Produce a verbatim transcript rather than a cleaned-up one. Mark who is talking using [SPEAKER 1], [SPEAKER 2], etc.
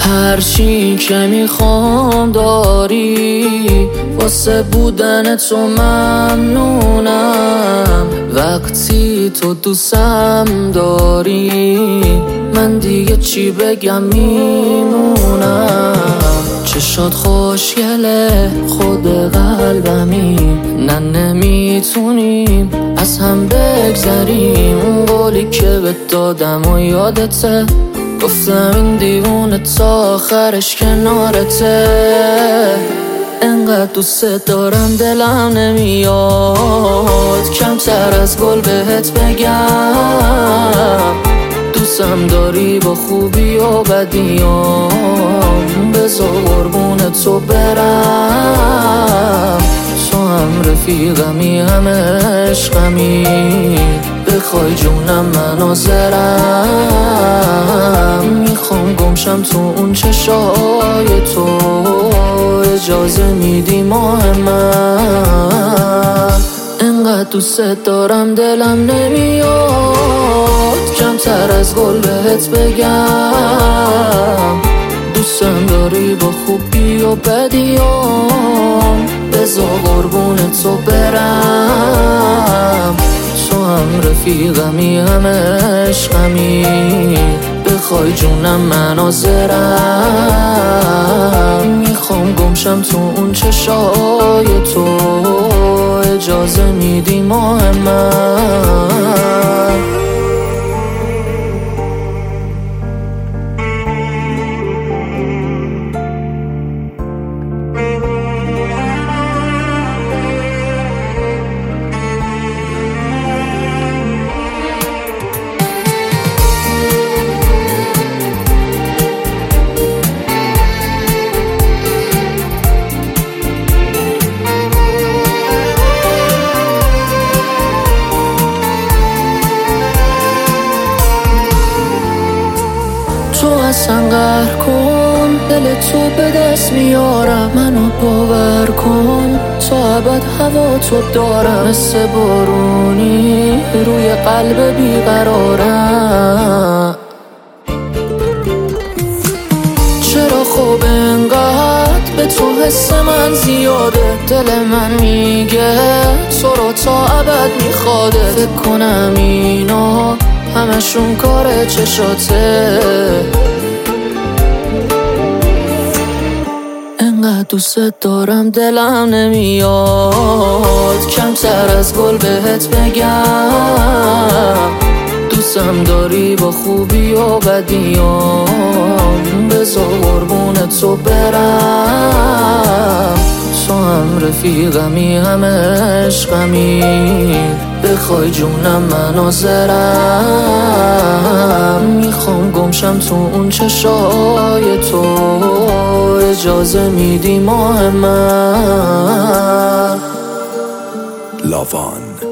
[SPEAKER 1] هرچی که میخوام داری، واسه بودن تو ممنونم. وقتی تو دوستم داری، من دیگه چی بگم میمونم. چشات خوشگله خود قلبمی، نه نمیتونیم از هم بگذریم. اون قولی که بهت دادم و یادته، گفتم این دیوونه تا آخرش کنارته. انقدر دوست دارم دلم نمیاد کمتر از گل بهت بگم. دوستم داری با خوبی و بدیام، بذار قربون تو برم. تو هم رفیقمی هم عشقمی، بخوای جونم من حاضرم. میخوام گمشم تو اون چشای تو، اجازه میدی ماه من. انقدر دوست دارم دلم نمیاد کمتر از گل بهت بگم. دوستم داری با خوبی و بدیام، بذار قربون تو برم. تو هم رفیقمی هم عشقمی، بخوای جونم من حاضرم. میخوام گمشم تو اون چشای تو، اجازه میدی ماه من. تو اصلا قهر کن، دل تو به دست میارم. منو باور کن تا ابد هوا تو دارم. مثل بارونی روی قلب بیقرارم. چرا خوب انقدر به تو حس من زیاده؟ دل من میگه تو رو تا ابد میخواده. فکر کنم اینا همشون کار چشاته. انقدر دوست دارم دلم نمیاد کمتر از گل بهت بگم. دوستم داری با خوبی و بدیام، بذار قربون تو برم. تو هم رفیقمی هم عشقمی، بخوای جونم من حاضرم. میخوام گمشم تو اون چشای تو، اجازه میدی ماه من.
[SPEAKER 2] لاوان